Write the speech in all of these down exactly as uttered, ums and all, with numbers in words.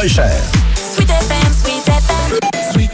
moins cher. Sweet F M, Sweet F M. Sweet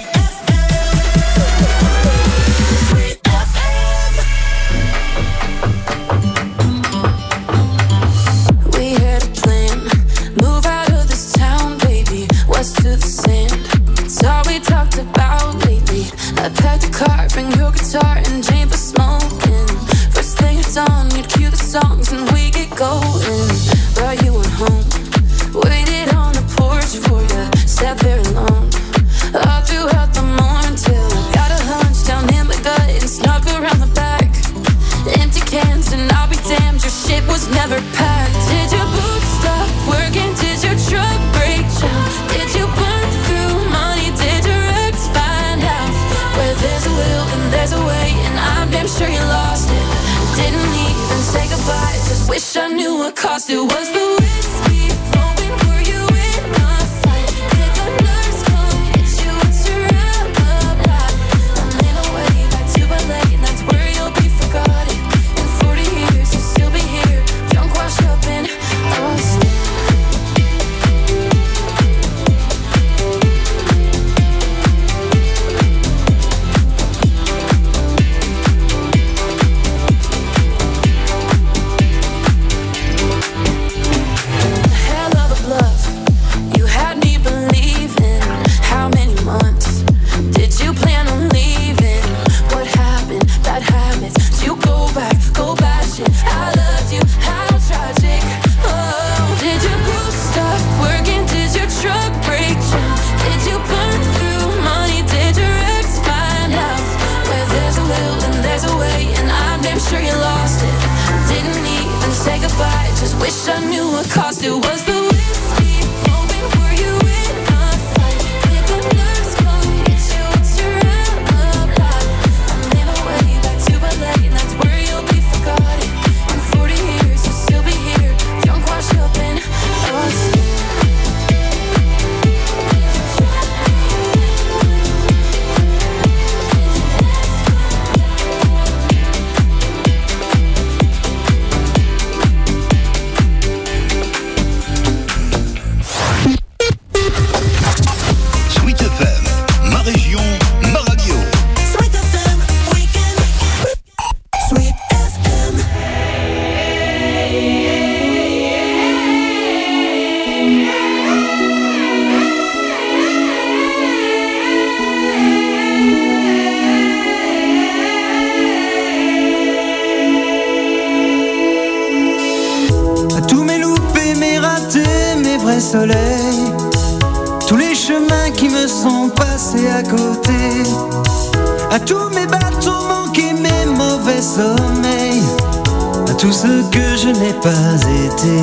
I packed a car, bring your guitar and Jane for smoking. First thing it's on, you'd cue the songs and we get going. But you went home, waited on the porch for you, sat very long, all throughout the morning till I got a hunch down in my gut and snuck around the back. Empty cans and I'll be damned, your shit was never packed. Did your boots stop working? Did your truck break down? Did you burn through money? Did your ex find out? Where there's a will and there's a way, and I'm damn sure you lost it. Didn't even say goodbye, just wish I knew what cost it. Was the whiskey flowing? Were you in a fight? Did the nurse come get you? What's your alibi? I'm in a way back to L A, and that's where you'll be forgotten. In forty years you'll still be here, drunk, washed up and lost. Wish I knew what cost it. Was the whiskey flowing? Were you in a fight? Did the nurse come get you? What's your alibi? I'm in a way back to L A, and that's where you'll be forgotten. In forty years you'll still be here, drunk, washed up and lost. Soleil, tous les chemins qui me sont passés à côté, à tous mes bateaux manqués, mes mauvais sommeils, à tout ce que je n'ai pas été,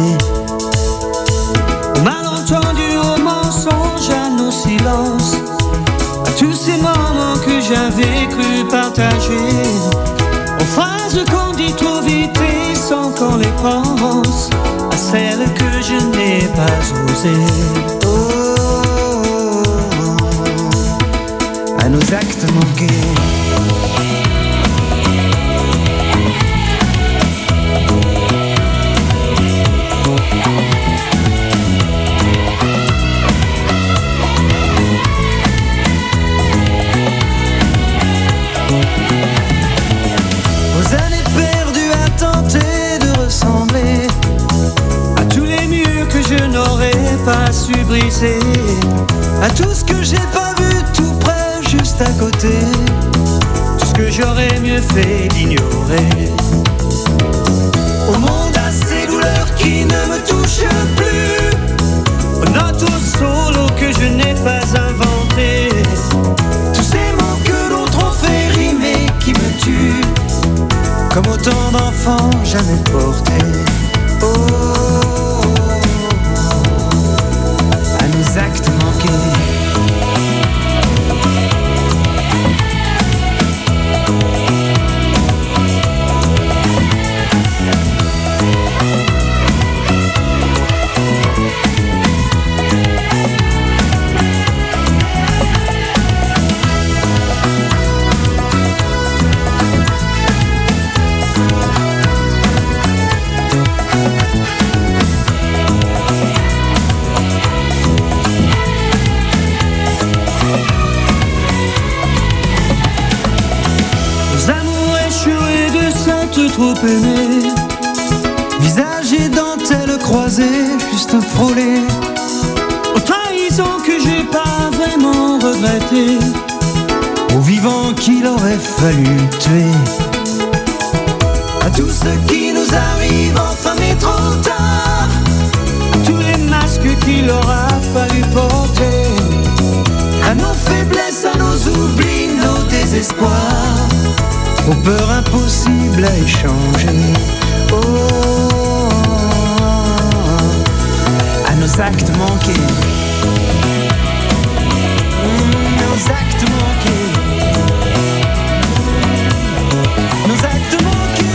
au malentendu, au mensonge, à nos silences, à tous ces moments que j'avais cru partager, aux phrases qu'on dit trop vite et sans qu'on les pense, à celles que je n'ai pas osées. Oh, oh, oh, à nos actes manqués. Aux années perdues à tenter de ressembler à tous les murs que je n'aurais pas su briser, à tout ce que j'ai pas vu tout près, juste à côté, tout ce que j'aurais mieux fait d'ignorer. Au monde à ces douleurs qui ne me touchent plus, aux notes au solo que je n'ai pas inventé, tous ces mots que d'autres ont fait rimer qui me tuent, comme autant d'enfants jamais portés. Oh, oh, oh, à nos actes manqués. te trop aimer. Visage et dentelle croisée, juste frôlé. Aux trahisons que j'ai pas vraiment regrettées, aux vivants qu'il aurait fallu tuer. À tout ce qui nous arrive enfin mais trop tard, à tous les masques qu'il aura fallu porter, à nos faiblesses, à nos oublis, nos désespoirs, aux peurs impossibles à échanger. Oh, à nos actes manqués, nos actes manqués, nos actes manqués.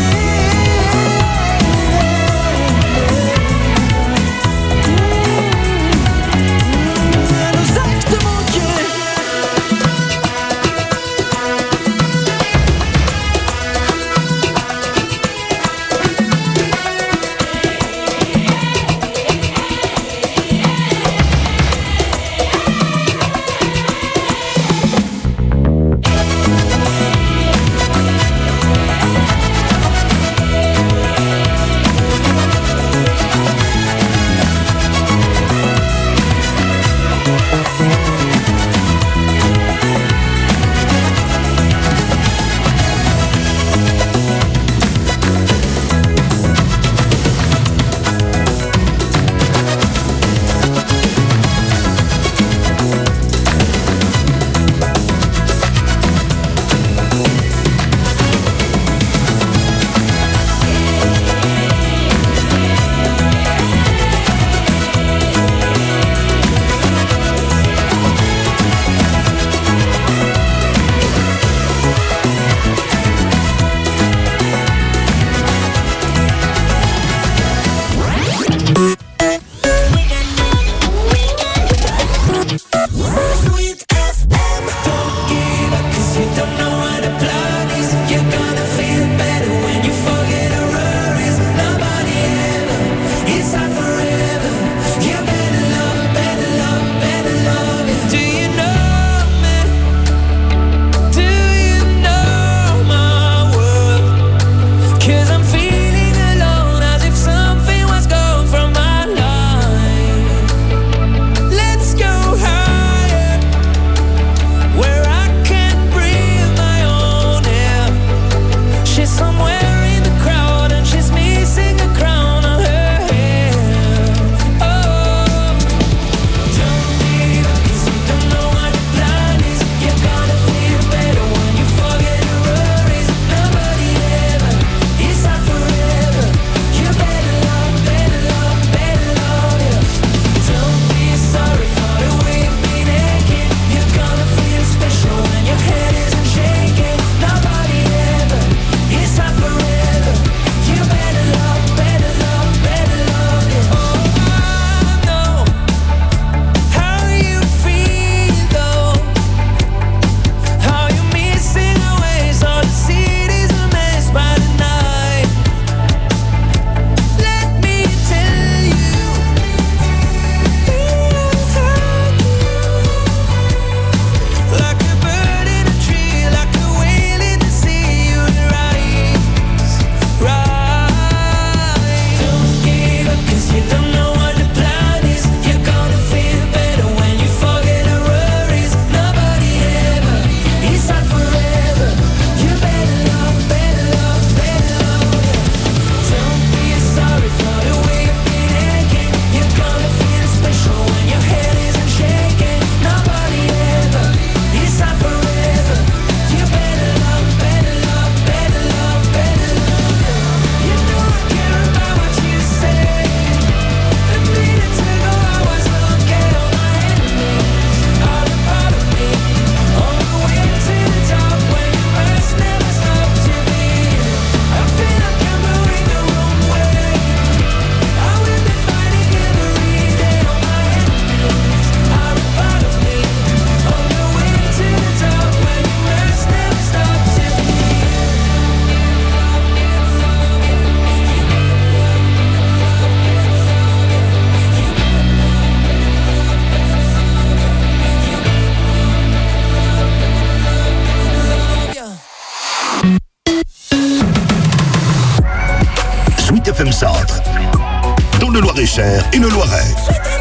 Loir-et-Cher et le Loiret.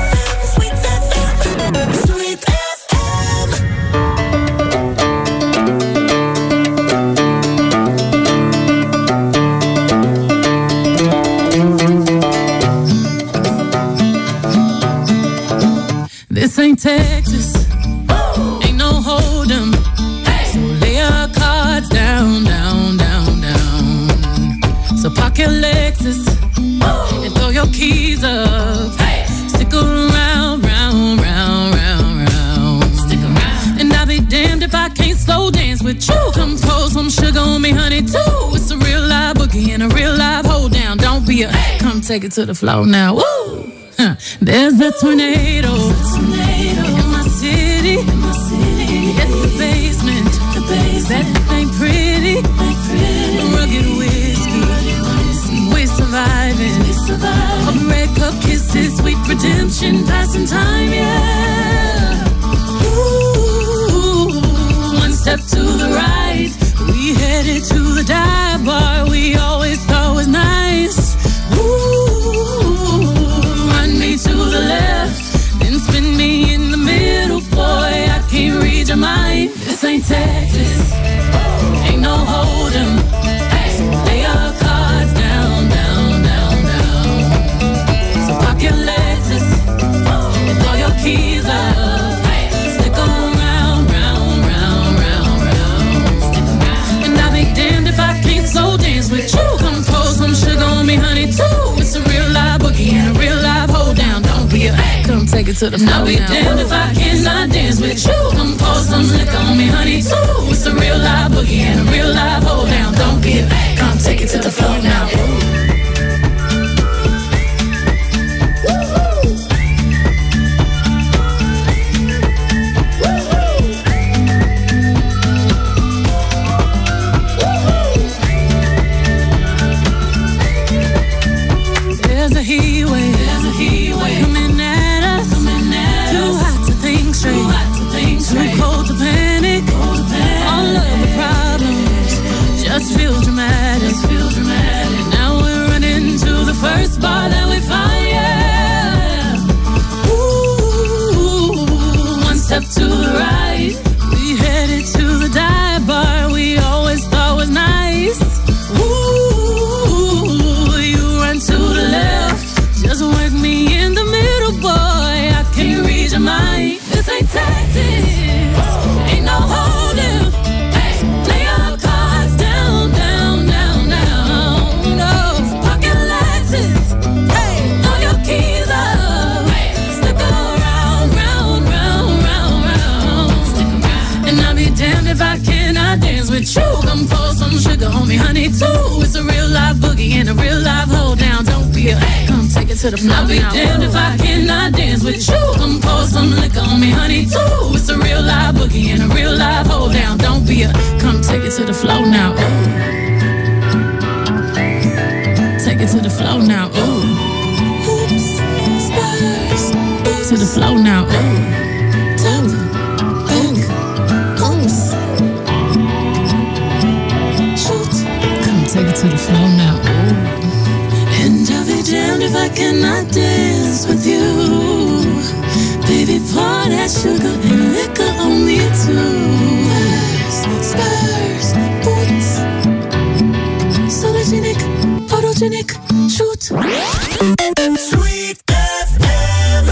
This ain't Texas, ain't no hold'em. So lay your cards down, down, down, down. So park your Lexus and throw your keys up. Stick around, round, round, round, round. Stick around. And I'll be damned if I can't slow dance with you. Come pour some sugar on me, honey, too. It's a real live boogie and a real live hold down. Don't be a, come take it to the floor now. Woo! Huh. There's a tornado, tornado in my city, in my city. At the basement, the basement. That ain't pretty, ain't pretty. Rugged whiskey, we surviving. We surviving. Of red cup kisses, sweet redemption, passing time, yeah. Ooh, one step to the right, we headed to the dive bar we always thought was nice. Ooh, run me to the left, then spin me in the middle, boy, I can't read your mind. This ain't Texas, ain't no hold'em. So lay your cards down, down, down, down. So park your Lexus and throw your keys up. Stick around, round, round, round, round. And I'll be damned if I can't slow dance with you. Come pour some sugar on me, honey, too. It's a real live boogie and a real live hold down. Don't be a, come take it to the floor. I'll be damned if I cannot dance with you. Come pour some liquor on me, honey, too. It's a real live boogie and a real live hold down. Don't be a, come take it to the floor now. There's a heat wave, there's a heat wave coming at us, coming at us. Too hot to think straight, too hot to think straight. Too cold to panic, cold to panic. All of the problems just feel dramatic, just feel dramatic. Now we're running to the first bar that we find, yeah. Ooh, one step to the right, we headed to the dive bar we always thought was nice. Ooh, you run to the left, just work me in the middle, boy, I can't read your mind. This ain't Texas, ain't no hold'em. Lay your cards down, down, down, down. No, park your Lexus, throw your keys up. Stick around, round, round, round, round. And I'll be damned if I cannot dance with you. Come pour some sugar on me, honey, too. It's a real live boogie and a real live hold down. Don't be a, come take it to the floor. I'll be damned if I cannot dance with you. Come pour some liquor on me, honey, too. It's a real live boogie and a real live hold down. Don't be a, come take it to the floor now. Ooh. Take it to the floor now. Ooh. Hoops, spurs, boots. To the floor now. Ooh. Tap, bank, pumps. Shoot. Come take it to the floor now. Ooh. And I'll be damned if I cannot dance with you. Baby, pour that sugar and liquor on me too. Spurs, boots, sologenic, photogenic, shoot. Sweet F M.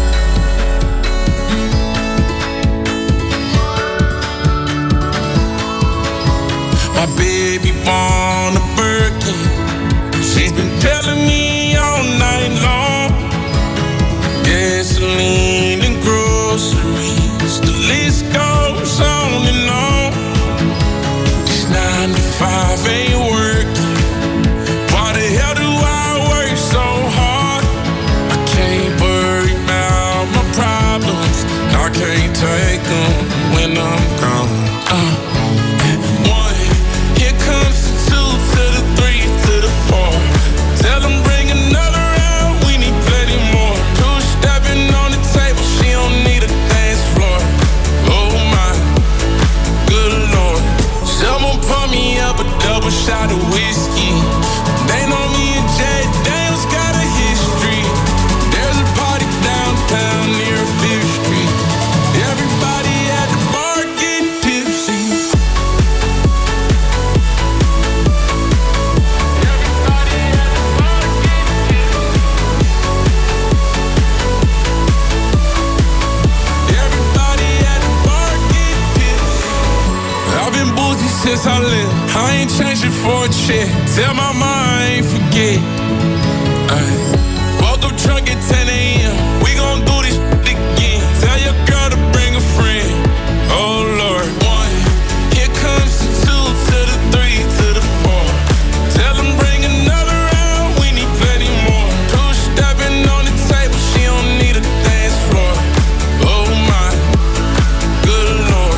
My baby born a Birkin. She's been telling me all night long. Gasoline and groceries, the list goes on and on. This nine to five ain't working. Why the hell do since I left. I ain't changed it for a check. Tell my mom I ain't forget. Ay. Woke up drunk at ten a.m. We gon' do this shit again. Tell your girl to bring a friend. Oh Lord. One. Here comes the two to the three to the four. Tell them bring another round. We need plenty more. Two stepping on the table. She don't need a dance floor. Oh my. Good Lord.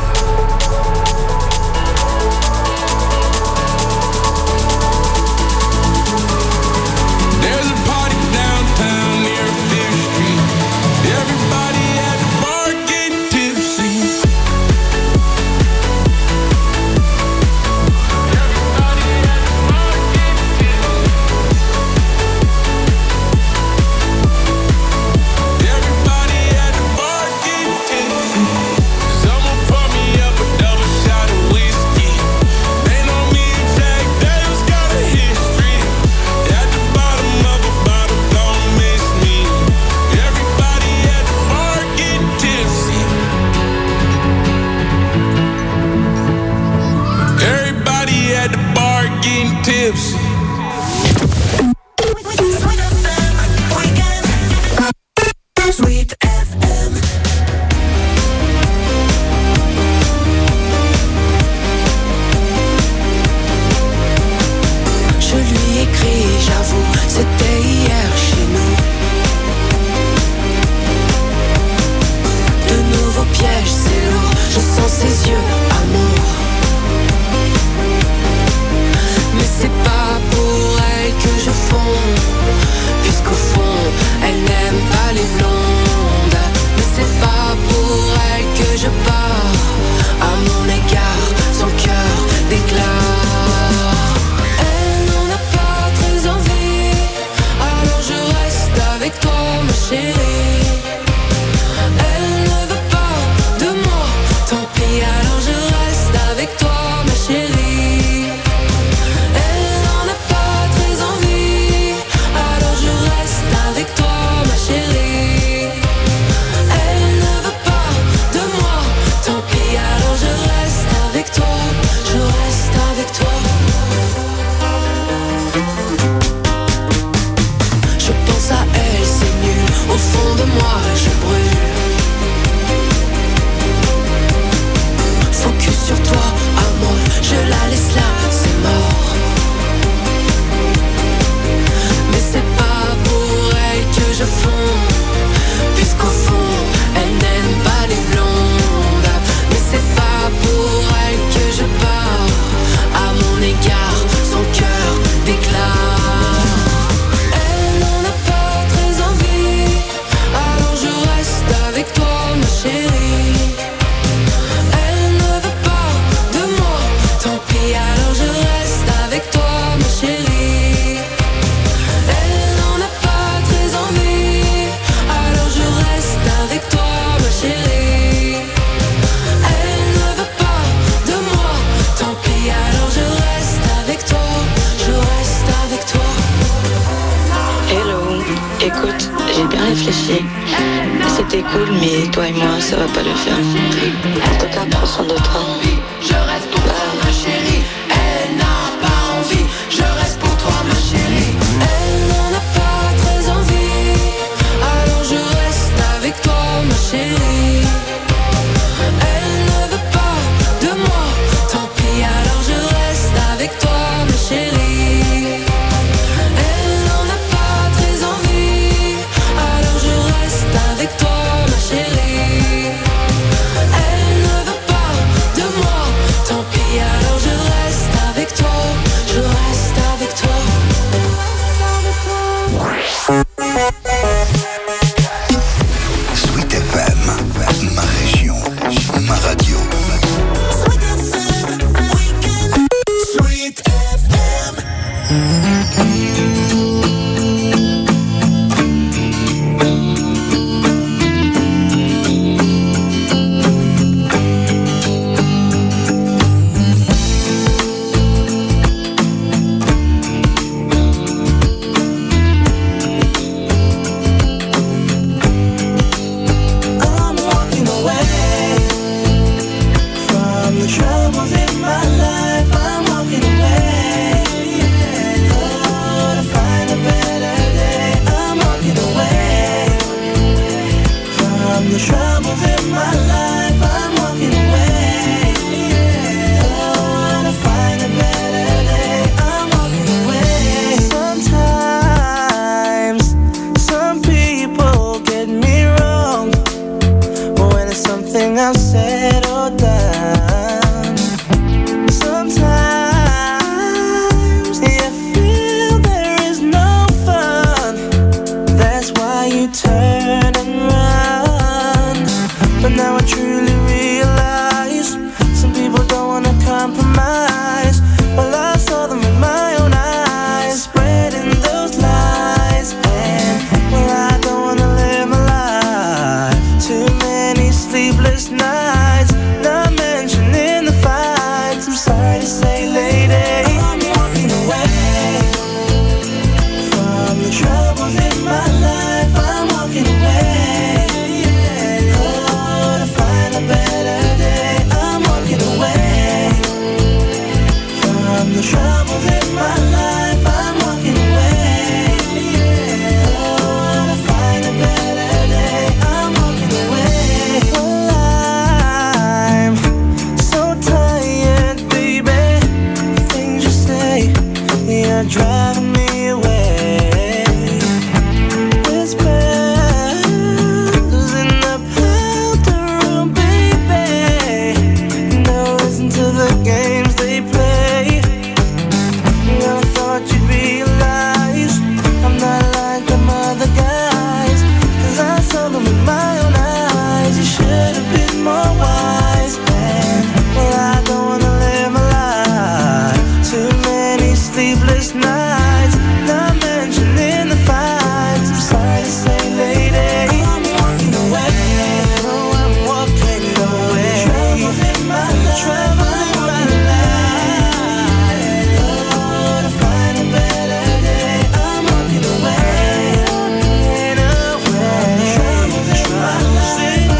There's a party downtown near Fifth Street. Everybody at the bar getting tipsy. Everybody at the bar getting tipsy. Everybody at the bar getting tipsy. Someone pour me up a double shot of whiskey. They know me and Jack Daniels got a history. At the bottom of a bottle, don't miss me. Everybody at the bar getting tipsy. Everybody at the bar getting tipsy. Sweet F M. Je lui écris, j'avoue, c'était hier chez nous. De nouveaux pièges, c'est lourd, je sens ses yeux, amour. Mais c'est pas pour elle que je fonds, puisqu'au fond, elle n'aime pas les blondes. Mais c'est pas pour elle que je pars, à mon égard, son cœur déclare. Elle n'en a pas très envie, alors je reste avec toi, ma chérie. Elle ne veut pas de moi, tant pis, alors je reste avec toi, ma chérie. Elle n'en a pas très envie, alors je reste avec toi, ma chérie. Elle ne veut pas de moi, tant pis, alors je reste avec toi, je reste avec toi. Je pense à elle, c'est nul, au fond de moi je brûle. Focus sur toi, amour, je la laisse là, c'est mort. Mais c'est pas pour elle que je fonds, puisqu'au fond, elle n'aime pas les blondes. Mais c'est pas pour elle que je pars, à mon égard, son cœur déclare. Elle n'en a pas très envie, alors je reste avec toi, ma chérie. Elle ne veut pas de moi, tant pis, alors je reste avec toi, ma chérie. Elle n'en a pas très envie, alors je reste avec toi, ma chérie. Elle ne veut pas de moi, tant pis, alors je reste avec toi, je reste avec toi. Hello, écoute, j'ai bien réfléchi. C'était cool, mais toi et moi, ça va pas le faire. En tout cas, prends soin de toi. Je reste pour toi, ma chérie. Elle n'a pas envie, je reste pour toi, ma chérie. Elle n'en a pas très envie, alors je reste avec toi, ma chérie. Elle ne veut pas de moi, tant pis, alors je reste avec toi, ma chérie. Elle n'en a pas très envie, alors je reste avec toi, ma chérie. Elle ne veut pas de more time. Sometimes you feel there is no fun. That's why you turn and run. But now I truly realize some people don't wanna compromise. Well, I saw them in my own eyes, spreading those lies. And well, I don't wanna live my life. Too many sleepless nights, not mentioning the fights. I'm sorry to say, lady, I'm walking away from the troubles in my life. I'm walking away, oh, to find a better day. I'm walking away from the troubles in my life. I'm walking away, oh, to find a better day. I'm walking away. Well, I'm so tired, baby. The things you say, you're driving me away. Whispers in the powder room, baby. No, listen to the games they play. I thought you'd realize I'm not like them other guys, 'cause I saw them with my own eyes. You should have been more wise. And well, I don't wanna live my life. Too many sleepless nights, not mentioning the fights. I'm sorry to say, lady, I'm walking away. Oh, I'm walking away. Troubles in my life. Troubles in my life. Oh, to find a better day. I'm walking away. Walking away. Troubles in my life.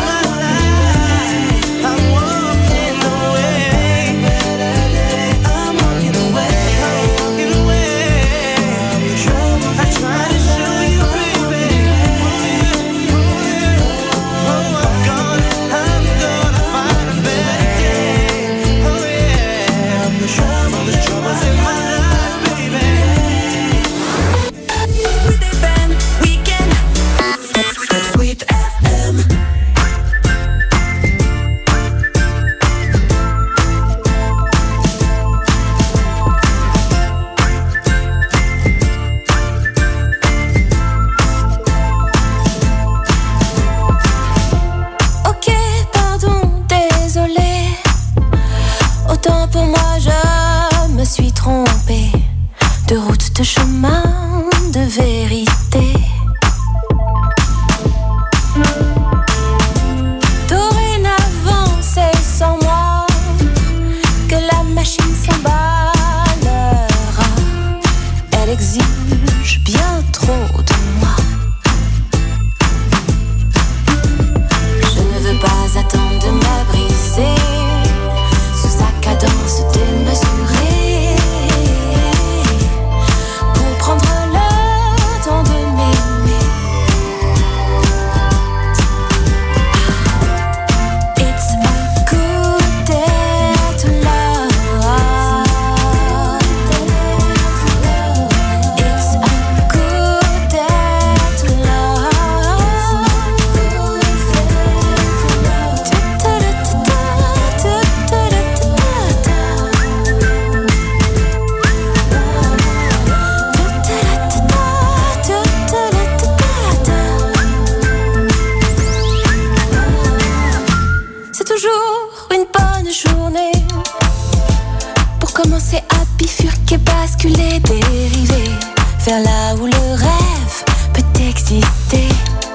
I'm walking away. Better day. I'm walking away. I'm walking away. I try to show you, baby. Oh, I'm gonna, I'm gonna find a better day. Oh yeah. From the troubles, the troubles in my life, baby. Sweet F M Weekend. Sweet F M. Ok, pardon, désolé. Autant pour moi, je me suis trompée. De route, de chemin, de vérité. Dorénavant, c'est sans moi que la machine s'emballera. Elle exige bien trop de moi. Je ne veux pas attendre de me briser sous sa cadence démesurée pour prendre le temps de m'aimer. It's a good day to love. It's a good day to love. C'est toujours une bonne journée pour commencer à bifurquer, basculer, dériver vers là où le rêve peut exister.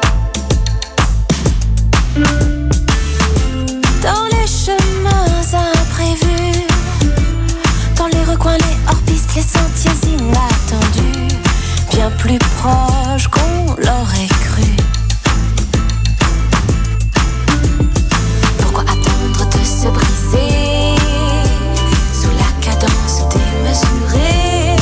Dans les chemins imprévus, dans les recoins, les hors-pistes, les sentiers inattendus, bien plus proches qu'on l'aurait cru. Pourquoi attendre de se briser sous la cadence démesurée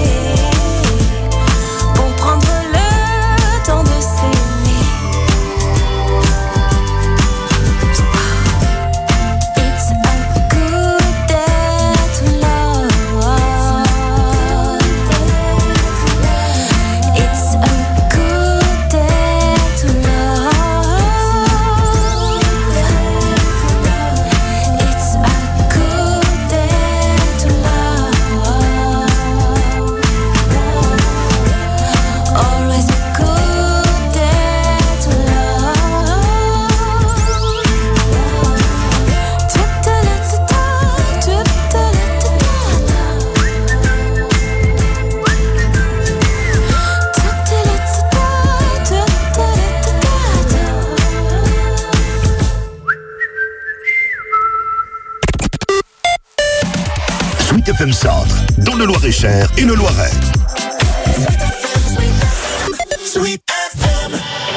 pour prendre le temps de s'aimer? Sweet F M Centre, dans le Loir-et-Cher et le Loiret. Sweet F M.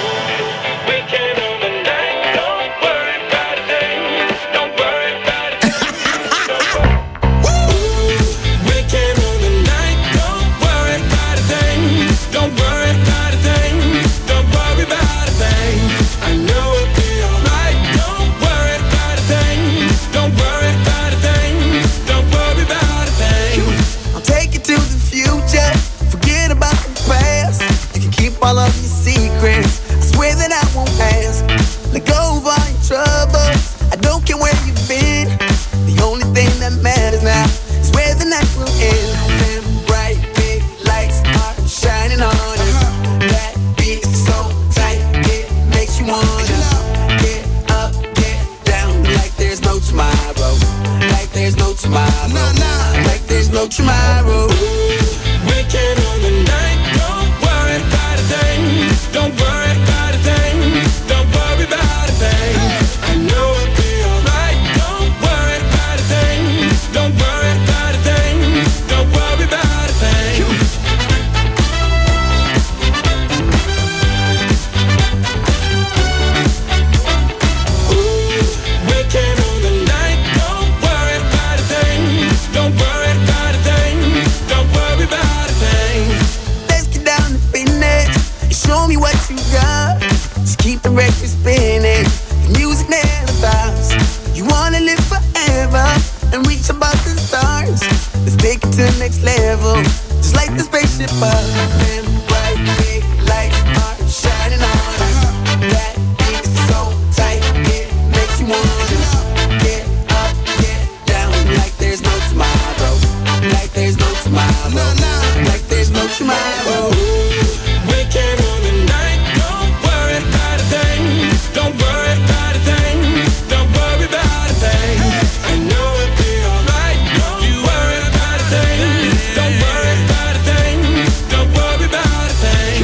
All of your secrets, I swear that I won't ask. Let go of all your troubles, I don't care where you've been. The only thing that matters now is where the night will end. Them bright big lights are shining on us. That beat is so tight, it makes you wanna get up, get down, like there's no tomorrow. Like there's no tomorrow. Like there's no tomorrow. Weekend on the night, don't worry about a thing. Don't worry about a thing. Don't worry about a thing. I know it'll be alright. Don't worry about a thing. Don't worry about a thing. Don't worry about a thing. Ooh, weekend on the night. Don't worry about a thing. Don't worry about a thing. Don't worry about a thing. Let's get down to business and show me what you got. Just keep the record spinning, the music never stops. You wanna live forever and reach above the stars. Let's take it to the next level, just like the spaceship up. Them bright big lights are shining on us. That beat is so tight, it makes you wanna get up, get down, like there's no tomorrow. Like there's no tomorrow. Like there's no tomorrow. Weekend on the night, don't worry about a thing. Don't worry about a thing. Don't worry about a thing. I know it'll be alright. Don't you worry about a thing. Don't worry about a thing. Don't worry about a thing.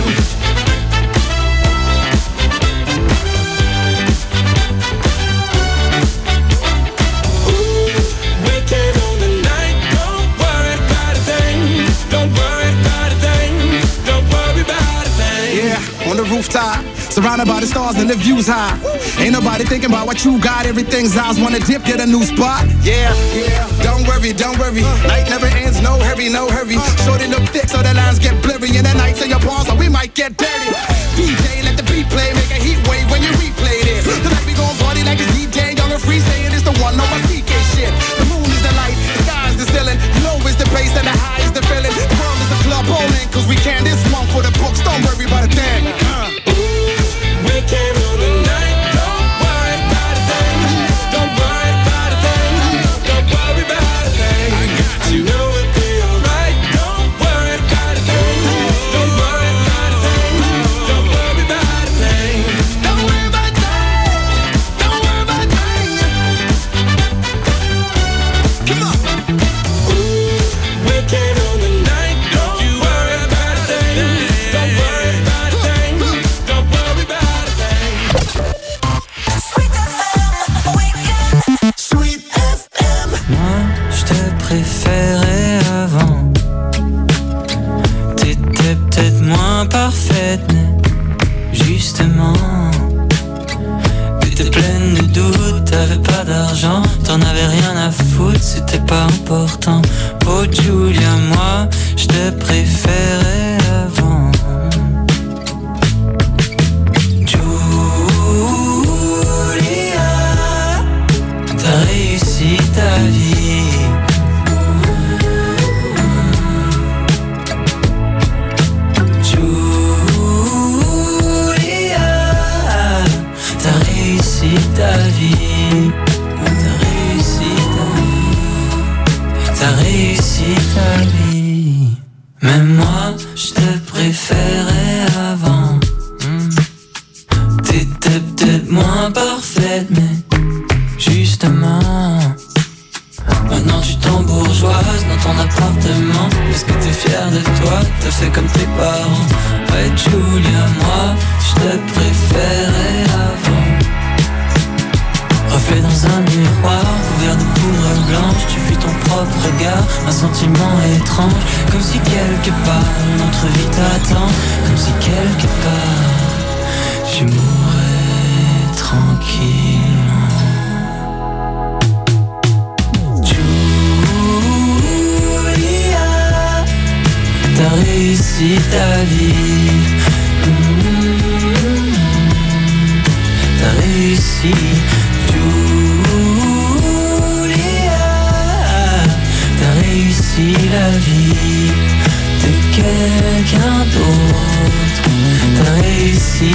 Ooh, weekend on the night, don't worry about a thing. Don't worry about a thing. Don't worry about a thing. Yeah, on the rooftop, surrounded by the stars and the views high. Ain't nobody thinking about what you got. Everything's ours. Wanna dip, get a new spot. Yeah, yeah. Don't worry, don't worry. Night never ends. No hurry, no hurry. Shorty look thick, so the lines get blurry. And the nights in your palms, so we might get dirty. D J, let the beat play, make a heat wave when you replay this. Tonight we gon' party like it's D J Young and Free, saying it's the one on my C K shit. The moon is the light, the sky is the ceiling. Low is the bass and the high is the feeling. The world is a club bowling, cause we can. This one for the books. Don't worry about a thing. Uh. Weekend on the night, don't worry about a thing. Don't worry about a thing. Don't worry about a thing. I got you. Know it'll be alright. Don't worry about a thing. Don't worry about a thing. Don't worry about a thing. Don't worry about a thing. Don't worry about a thing. Come on. Ooh, weekend on the night, don't you worry about a thing. Don't worry about a thing. Don't worry about a thing. Sweet F M. Weekend. Sweet F M. Moi, je te préférais avant. T'étais peut-être moins parfaite, mais justement, t'étais pleine de doutes, t'avais pas d'argent, t'en avais rien à foutre, c'était pas important. Oh Julia, moi, je te préférais avant. Julia, t'as réussi ta vie. Julia, t'as réussi ta vie. T'as réussi ta vie. T'as réussi ta vie. Même moi, je te préférais avant. T'étais peut-être moins parfaite, mais justement, maintenant tu t'embourgeoises dans ton appartement. Est-ce que t'es fière de toi? T'as fait comme tes parents. Ouais Julia, moi, je te préférais avant. Reflet dans un miroir, couvert de poudre blanche, tu fuis ton propre propre regard, un sentiment étrange, comme si quelque part notre vie t'attend, comme si quelque part je mourrais tranquillement. Julia, t'as réussi ta vie. Mmh, t'as réussi. Réussi la vie de quelqu'un d'autre. T'as réussi,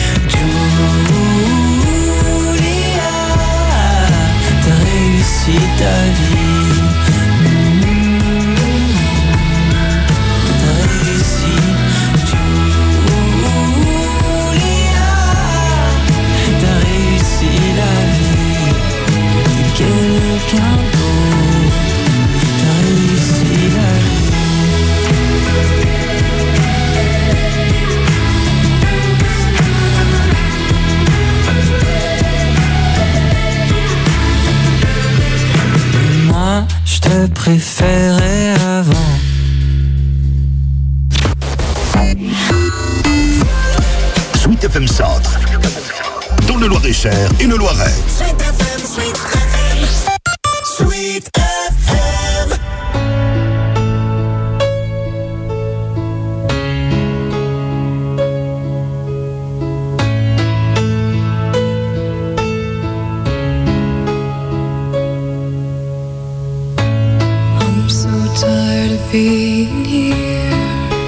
Julia. T'as réussi ta vie. Mmh. T'as réussi, Julia. T'as réussi la vie de quelqu'un d'autre. Je te préférais avant. Sweet F M Centre, dans le Loir-et-Cher et le Loiret. Sweet F M, Sweet F M, Sweet F M. I'm so tired of being here,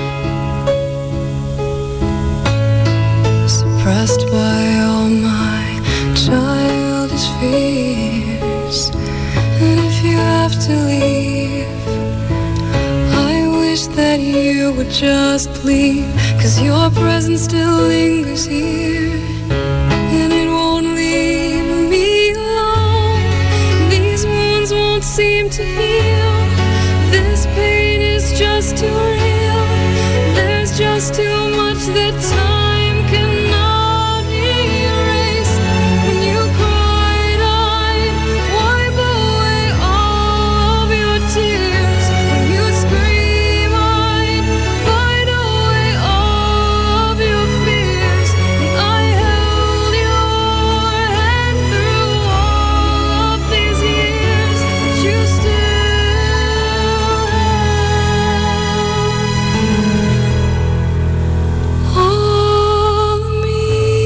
suppressed by all my childish fears. And if you have to leave, I wish that you would just leave, 'cause your presence still lingers here, and it won't leave me alone. These wounds won't seem to heal. This pain is just too real. There's just too much that time cannot erase. When you cried, I'd wipe away all of your tears. When you scream, I'd fight away all of your fears. And I held your hand through all of these years, but you still all of me.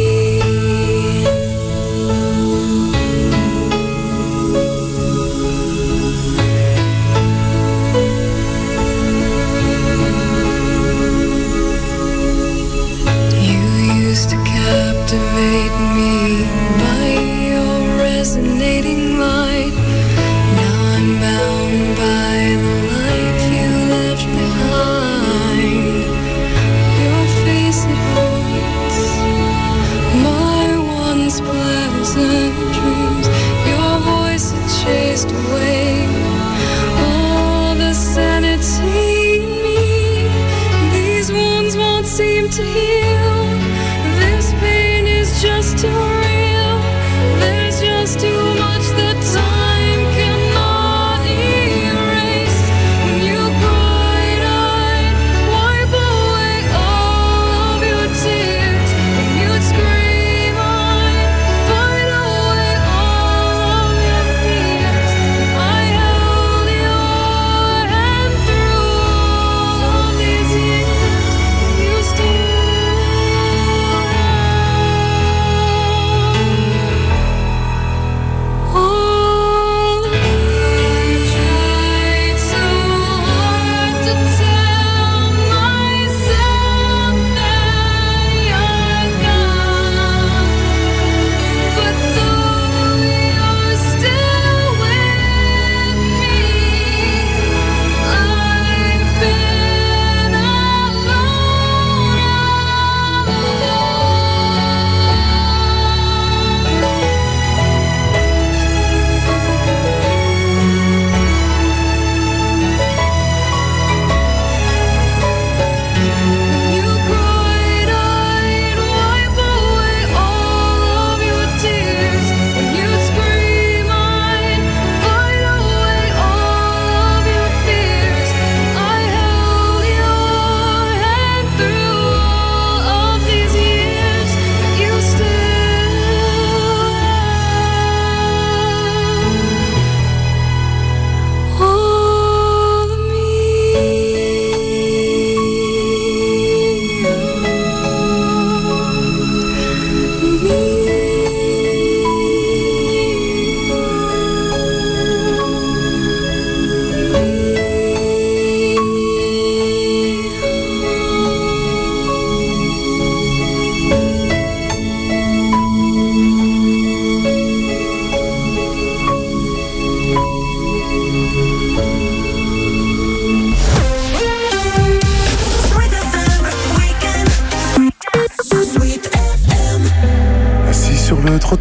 You used to captivate me by your resonating light. Now I'm bound by the life you left behind. Your face, it haunts my once pleasant dreams. Your voice, it chased away all the sanity in me. These wounds won't seem to heal. This pain is just too real. There's just too much that time cannot erase. When you cried, I'd wipe away all of your tears. When you'd scream, I'd fight away all of your fears. I held your hand through all of these years. You still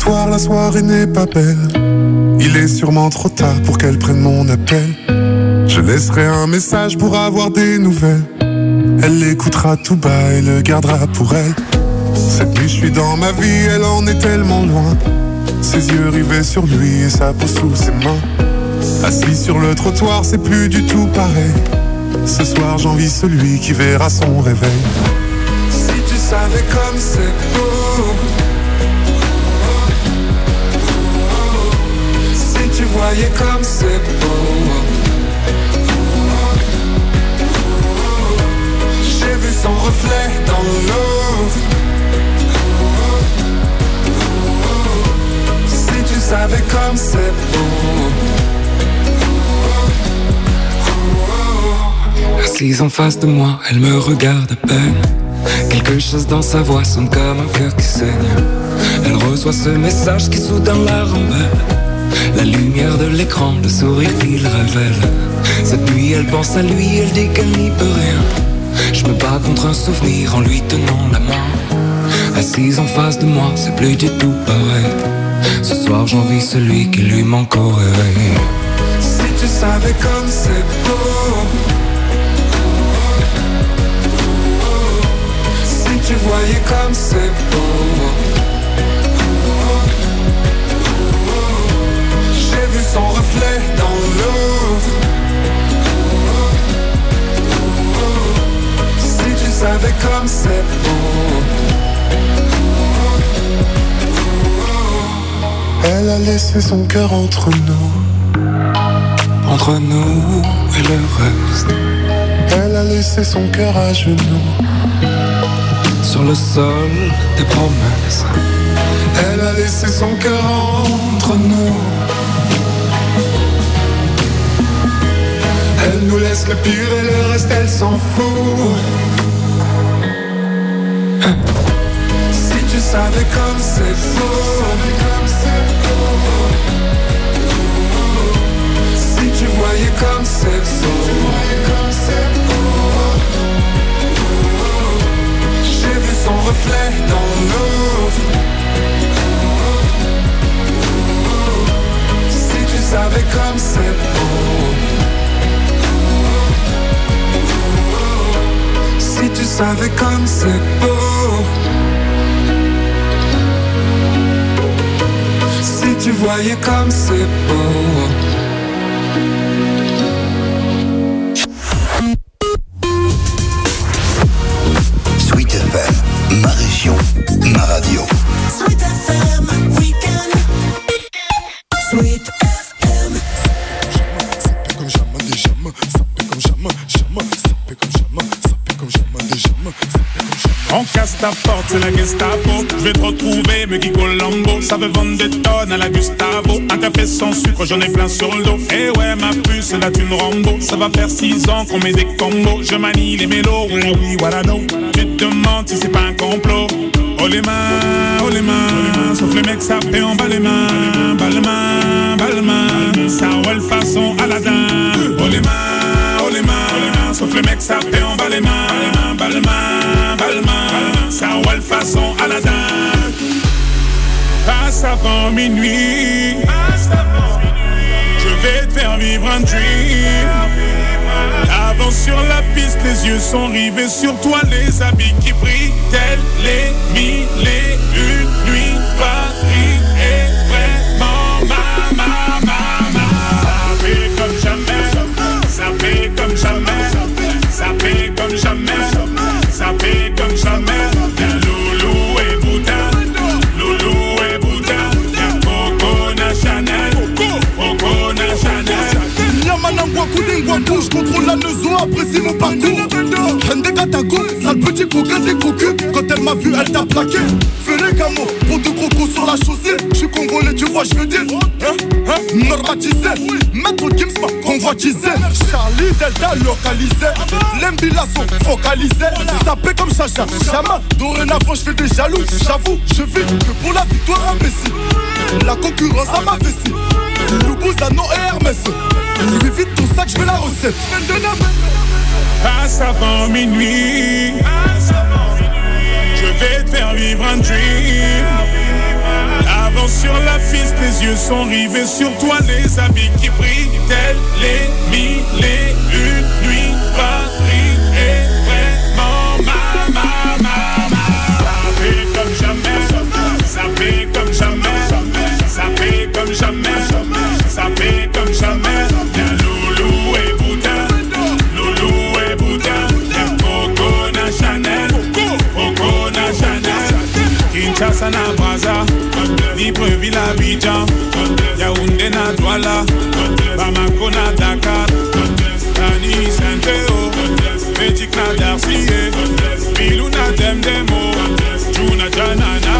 soir la soirée n'est pas belle. Il est sûrement trop tard pour qu'elle prenne mon appel. Je laisserai un message pour avoir des nouvelles. Elle l'écoutera tout bas et le gardera pour elle. Cette nuit je suis dans ma vie, elle en est tellement loin. Ses yeux rivés sur lui et sa peau sous ses mains. Assis sur le trottoir, c'est plus du tout pareil. Ce soir j'envie celui qui verra son réveil. Si tu savais comme c'est beau, si tu voyais comme c'est beau. J'ai vu son reflet dans l'eau. Si tu savais comme c'est beau. Assise en face de moi, elle me regarde à peine. Quelque chose dans sa voix sonne comme un cœur qui saigne. Elle reçoit ce message qui soudain la rembelle. La lumière de l'écran, le sourire qu'il révèle. Cette nuit elle pense à lui, elle dit qu'elle n'y peut rien. Je me bats contre un souvenir en lui tenant la main. Assise en face de moi, c'est plus du tout pareil. Ce soir j'envie celui qui lui manque au réveil. Si tu savais comme c'est beau, si tu voyais comme c'est beau. J'ai vu son reflet dans l'eau. Si tu savais comme c'est beau. Elle a laissé son cœur entre nous. Entre nous et le reste. Elle a laissé son cœur à genoux. Sur le sol des promesses. Elle a laissé son cœur entre nous. Elle nous laisse le pire et le reste elle s'en fout. Si tu savais comme c'est beau. Si tu voyais comme c'est beau. J'ai vu son reflet dans l'eau. Si tu savais comme c'est beau. Si tu savais comme c'est beau. Si tu voyais comme c'est beau. Sweet F M, ma région, ma radio. Sweet F M Weekend. Sweet F M. Ça fait comme jamais des jamais, ça fait comme jamais, jamais, ça fait comme jamais, ça fait comme jamais des jamais, ça fait comme jamais. On casse ta porte, c'est la Gestapo. Je vais te retrouver, me Guy Colombo. Ça veut vendre des tonnes à la Gustavo. Un café sans sucre, j'en ai plein sur le dos. Eh ouais, ma puce, là tu me Rambo. Ça va faire six ans qu'on met des combos. Je manie les mélos, oui, oui, voilà, no. Tu te demandes si c'est pas un complot. Oh les mains, oh les mains. Sauf les mecs, ça fait en bas les mains. Bas les mains, bas les mains. Ça roule façon Aladdin. Oh les mains, oh les mains. Sauf les mecs, ça fait en bas les mains. Bas les mains, bas les mains. Ça roule façon Aladdin. Passe avant minuit. Je vais te faire vivre un dream. Avance sur la piste, les yeux sont rivés sur toi, les habits qui brillent, tels les mille et une nuits. Paris est vraiment ma, ma, ma, ma. Ça fait comme jamais, ça fait comme jamais, ça fait comme jamais, ça fait comme jamais. Y'a Loulou et Bouddha, Loulou et Bouddha, y'a Coco na Chanel, Coco na Chanel. Yamanangwa Koulingwa Bouche, contrôle la maison, apprécie mon parcours. Hende Katago, sale petit coquin des cocus. Quand elle m'a vu, elle t'a plaqué. Fais les camos, pour deux crocos sur la chaussée. J'suis congolais, tu vois, j'veux dire. Hein, hein, normatisé. Maître Gims m'a convoitisé. Charlie Delta localisé. L'embilasso focalisé. Tapé comme Chacha, Chama. Dorénavant, j'fais des jaloux. J'avoue, je vis que pour la victoire imbécile. La concurrence à ma vessie. Loubouzanon et Hermès. Lui vite ton sac, j'veux la recette. Passe avant minuit. Je vais te faire vivre un dream. Avance sur la piste, les yeux sont rivés sur toi, les habits qui brillent, tels les mille et une nuits. Paris est vraiment ma, ma, ma, ma. Ça fait comme jamais, ça fait comme jamais, ça fait comme jamais, ça fait comme jamais. Y'a Loulou et Bouddha, Loulou et Bouddha, y'a Coco na Chanel, Coco na Chanel. Kinshasa na Brazza, Libreville à Abidjan, Yaoundé na Douala, Bamako na Dakar, Tani Saint-Théo, Magic na Darcy, Bilou na Demdemo, Juna Janana.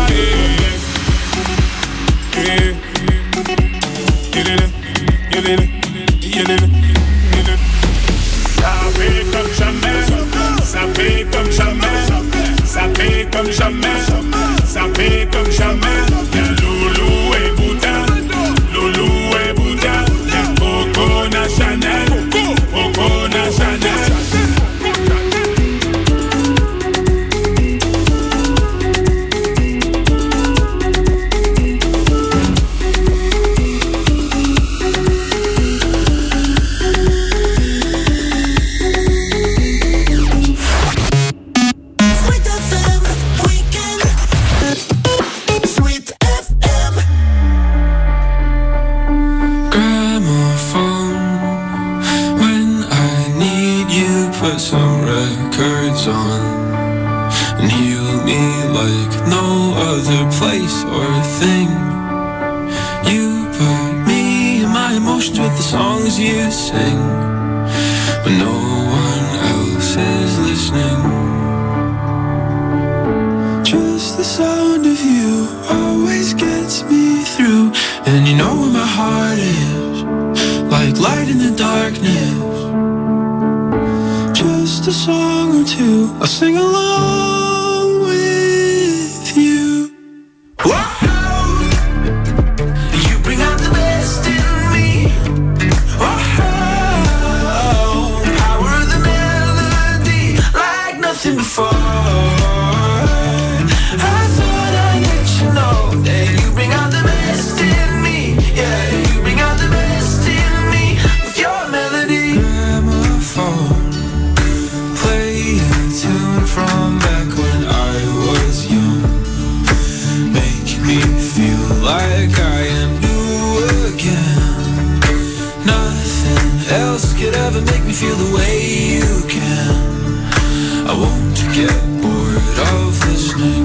Ça fait comme jamais, ça fait comme jamais, ça fait comme jamais, ça fait comme jamais. Y'a Loulou et Bouddha, Loulou et Bouddha, y'a Coco na Chanel, Coco na Chanel. Some records on and heal me like no other place or thing. You put me in my emotions with the songs you sing when no one else is listening. Just the sound of you always gets me through, and you know where my heart is, like light in the darkness. Just a song or two, I'll sing along with you. Whoa, you bring out the best in me. Whoa, power of the melody, like nothing before. I thought I'd let you know that you bring out the best in me. Yeah, you bring out the best in me with your melody. Gramophone, from back when I was young, make me feel like I am new again. Nothing else could ever make me feel the way you can. I won't get bored of listening.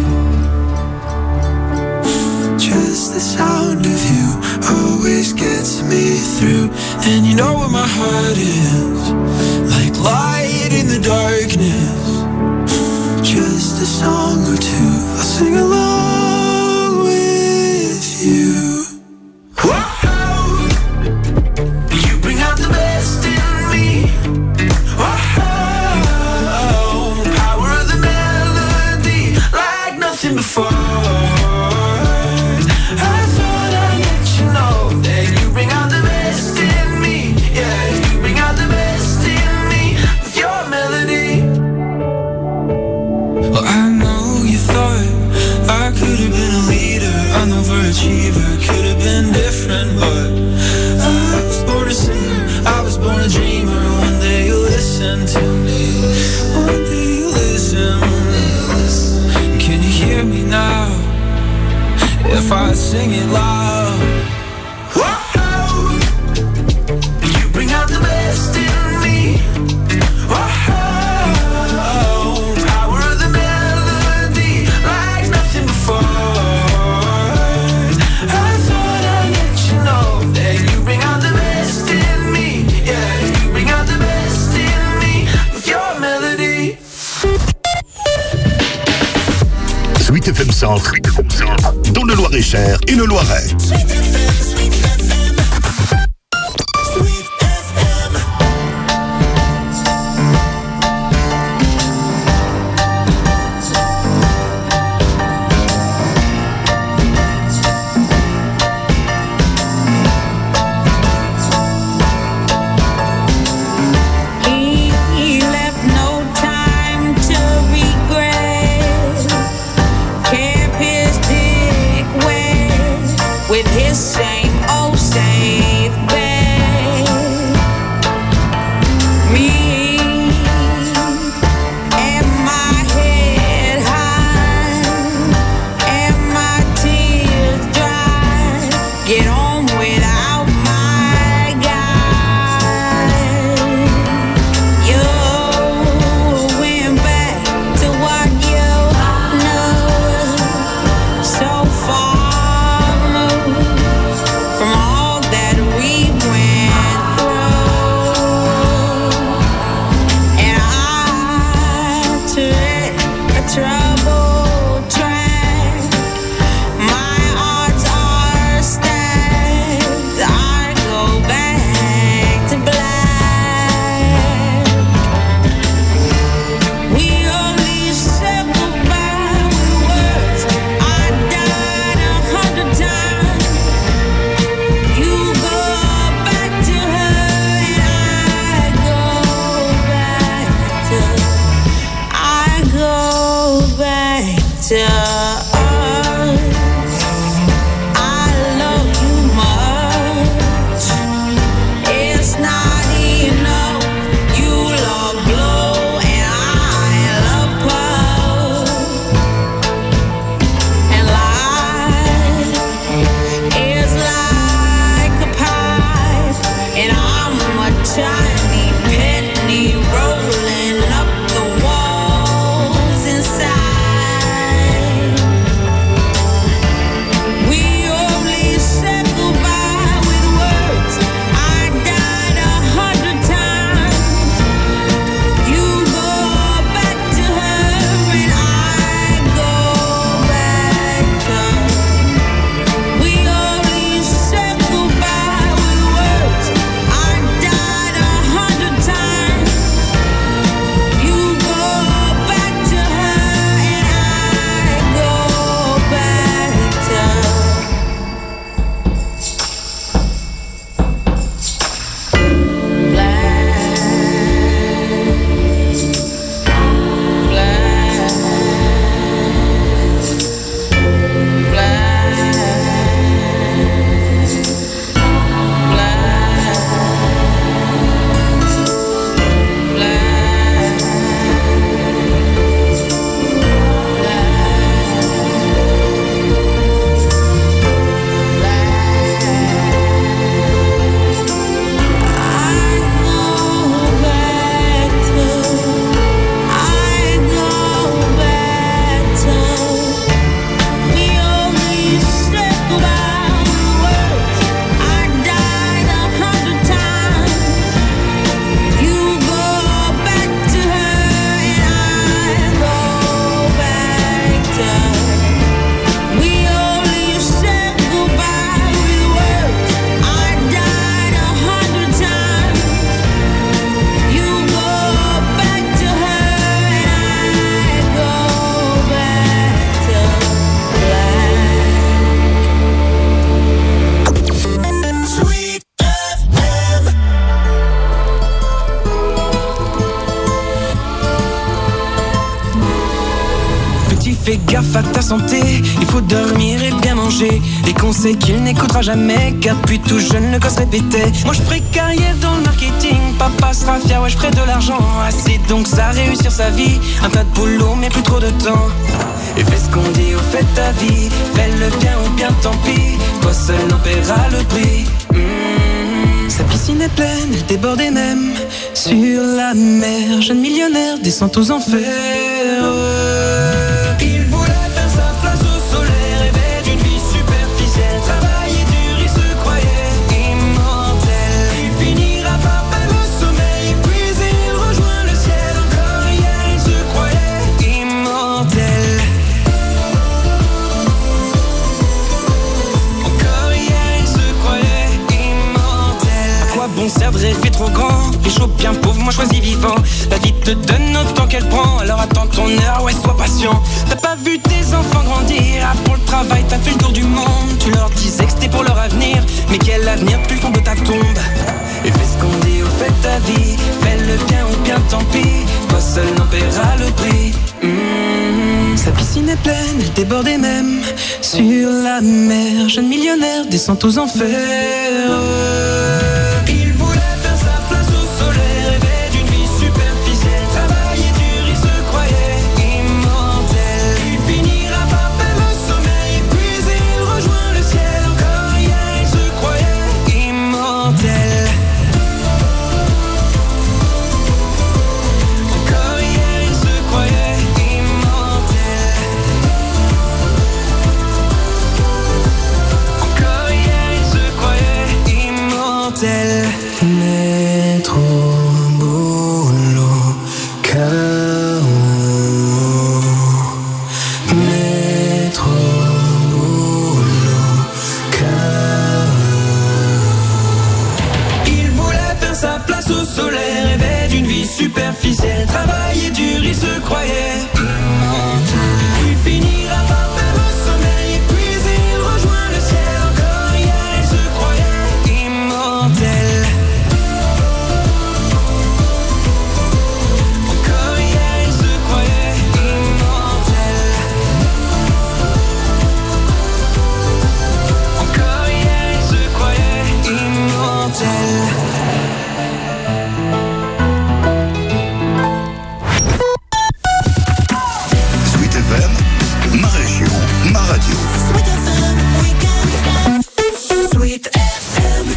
Just the sound of you always gets me through, and you know where my heart is, like light in the darkness. Just a song or two, I'll sing along with you. Whoa, you bring out the best in me. Whoa, power of the melody, like nothing before. I thought I'd let you know that you bring out the best in me. Yeah, you bring out the best in me with your melody. Well, I know you thought I could have been a leader, an overachiever, could have been different, but I was born a singer, I was born a dreamer. One day you'll listen to me, one day you'll listen. Can you hear me now, if I sing it loud? Whoa, you bring out the best in me. Whoa, Sweet F M Centre, dans le Loir-et-Cher et le Loiret. Kept his dick wet. gaffe à ta santé, il faut dormir et bien manger. Des conseils qu'il n'écoutera jamais, car depuis tout jeune le gosse répétait. Moi je ferai carrière dans le marketing, papa sera fier, ouais je ferai de l'argent. Assez donc ça réussir sa vie, un tas de boulot mais plus trop de temps. Et fais ce qu'on dit ou fais ta vie, fais-le bien ou bien tant pis, toi seul en paieras le prix. Mmh. Sa piscine est pleine, elle débordait même sur la mer. Jeune millionnaire descend aux enfers. Il voulait faire sa place au soleil, rêvait d'une vie superficielle, travailler dur, il se croyait immortel. Il finira par perdre le sommeil, puis il rejoint le ciel. Encore hier il se croyait immortel. Encore hier il se croyait immortel. À quoi bon sert de rêver trop grand, riche ou bien pauvre, moi choisis vivant. La vie te donne autant qu'elle prend, alors attends ton heure, ouais sois patient. T'as pas vu tes enfants grandir, ah, pour le travail t'as fait le tour du monde. Tu leur disais que c'était pour leur avenir, mais quel avenir depuis le fond de ta tombe. Et fais ce qu'on dit ou fais ta vie, fais-le bien ou bien tant pis, toi seul n'en paieras le prix. Mmh. Sa piscine est pleine, elle débordait même sur la mer. Jeune millionnaire descend aux enfers. Il voulait faire sa place au soleil, rêvait d'une vie superficielle, travailler dur, il se croyait immortel. Il finira par perdre le sommeil, puis il rejoint le ciel. Encore hier il se croyait immortel. Encore hier il se croyait immortel. Encore hier il se croyait immortel. Mettre au boulot, K O. Mettre au boulot, K O. Il voulait faire sa place au soleil, rêvait d'une vie superficielle, travailler dur, il se croyait immortel. Il finira par perdre le sommeil, puis il rejoint le ciel. Encore hier il se croyait immortel. Encore hier il se croyait immortel. Encore hier il se croyait immortel. Sweet F M, ma région, ma radio. Sweet F M Weekend. Sweet F M.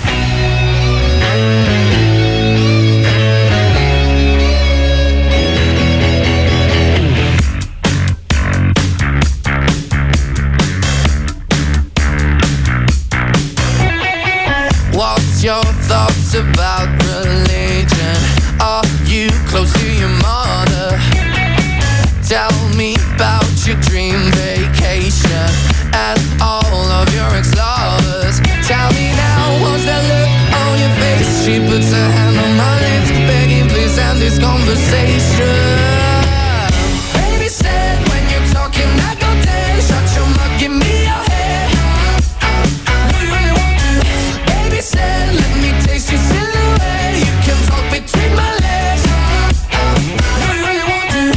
What's your thoughts about religion? Are you close to your mother? Tell me about your dream vacation and all of your ex-lovers. Tell me now, what's that look on your face? She puts her hand on my lips, begging please end this conversation. Baby said when you're talking I go dead. Shut your mouth, give me your head. What do you really want to? Baby said let me taste your silhouette. You can talk between my legs. What do you really want to?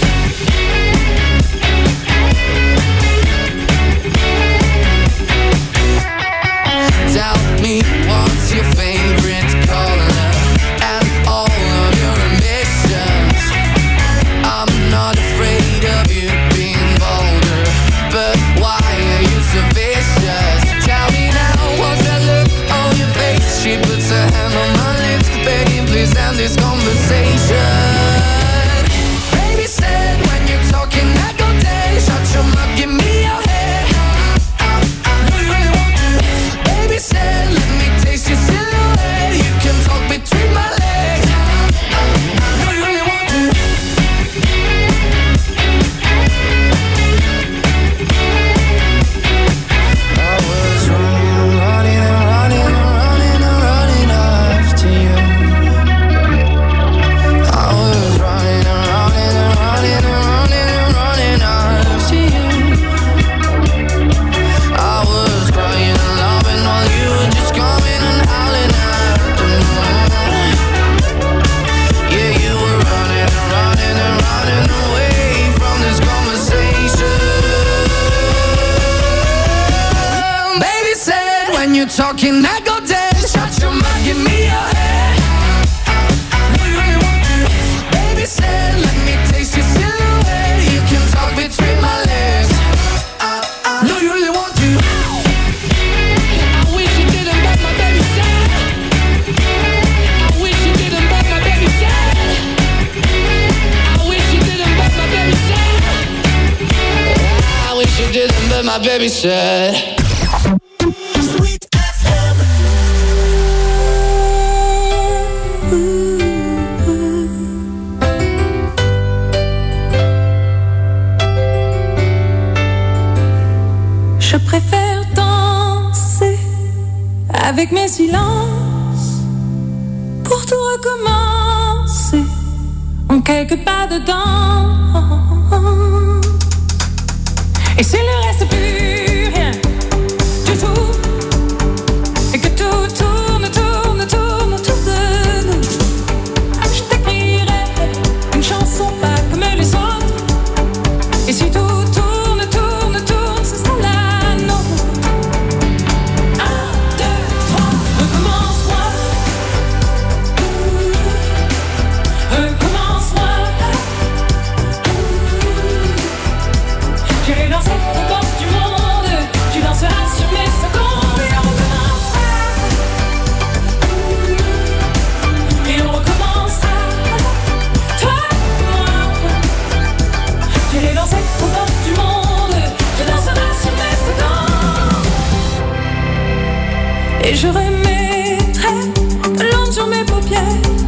Tell me what's your favorite color and all of your ambitions. I'm not afraid of you being bolder, but why are you so vicious? Tell me now, what's that look on your face? She puts her hand on my lips, begging please end this conversation. Baby said when you're talking I go dead. Shut your mouth, give me your head. What do you really want to? Baby said let me taste your silhouette. You can talk between my legs. What do you really want to? I was running and running and running and running and running after you. baby said. Sweet F M. Je préfère danser avec mes silences pour tout recommencer en quelques pas dedans. Et s'il ne reste plus rien du tout, et que tout tourne, tourne, tourne autour de nous, je t'écrirai une chanson pas comme les autres. Et si tout tourne, tourne, tourne, ce sera la nôtre. Un, deux, trois, recommence-moi. Recommence-moi. J'irai danser aux portes du monde. Tu danseras sur mes secondes. Et on recommencera. Et on recommencera. Toi, moi. J'irai danser aux portes du monde. Tu danseras sur mes secondes. Et je remettrai de l'onde sur mes paupières.